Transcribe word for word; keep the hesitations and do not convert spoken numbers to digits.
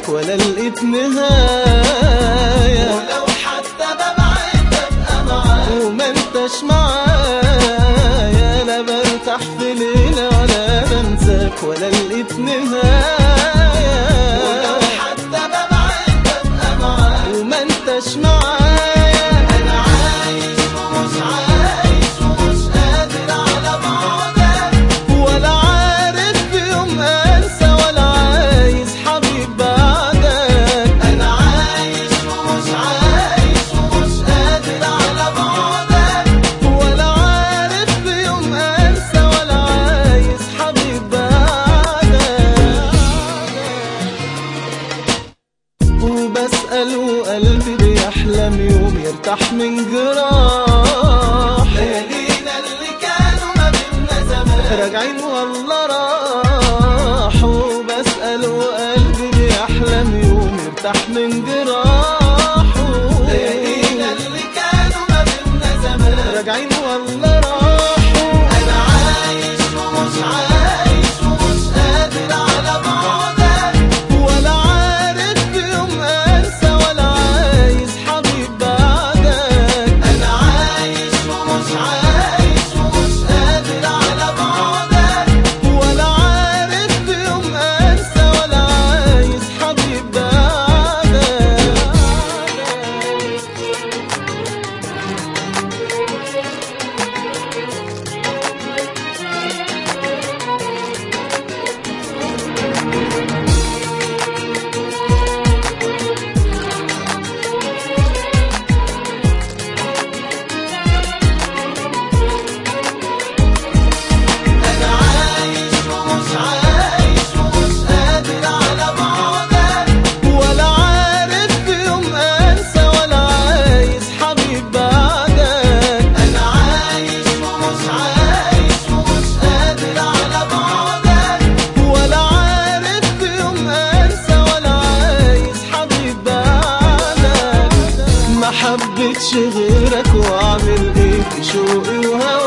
انساك ولا لقيت نهاية، ولو حتى ببعد ببقى معاك وما انتش معايا. انا برتاح في ليلة ولا بنساك ولا لقيت نهاية، ولو حتى ببعد ببقى معاك وما انتش معايا. انا عايش ومش عايش ومش قادر على بعدك، ولا عارف في يوم انسى ولا عايز حبيب بعدك. انا عايش ومش عايش ومش قادر على بعدك، ولا عارف في يوم انسى ولا عايز حبيب بعدك. وبسأل وقلبي بيحلم يوم يرتاح من جراح. ليالينا اللي كانوا ما بينا زمان راجعين والله راحوا. وبسأل وقلبي بيحلم يوم يرتاح من جراحه. ليالينا اللي كانوا ما بينا زمان راجعين والله راحوا. انا عايش ومش عايش ومش قادر على بعدك، ولا عارف في يوم انسى ولا عايز حبيب بعدك. انا عايش ومش عايش ومش قادر على بعدك، ولا عارف في يوم انسى ولا عايز حبيب بعدك. انا عايش ومش عايش ومش قادر على بعدك، ولا عارف في يوم انسى ولا عايز حبيب بعدك. انا عايش ومش عايش ومش قادر على بعدك، ولا عارف في يوم انسى ولا عايز حبيب بعدك. ما حبيتش غيرك واعمل ايه في شوقي وهواك.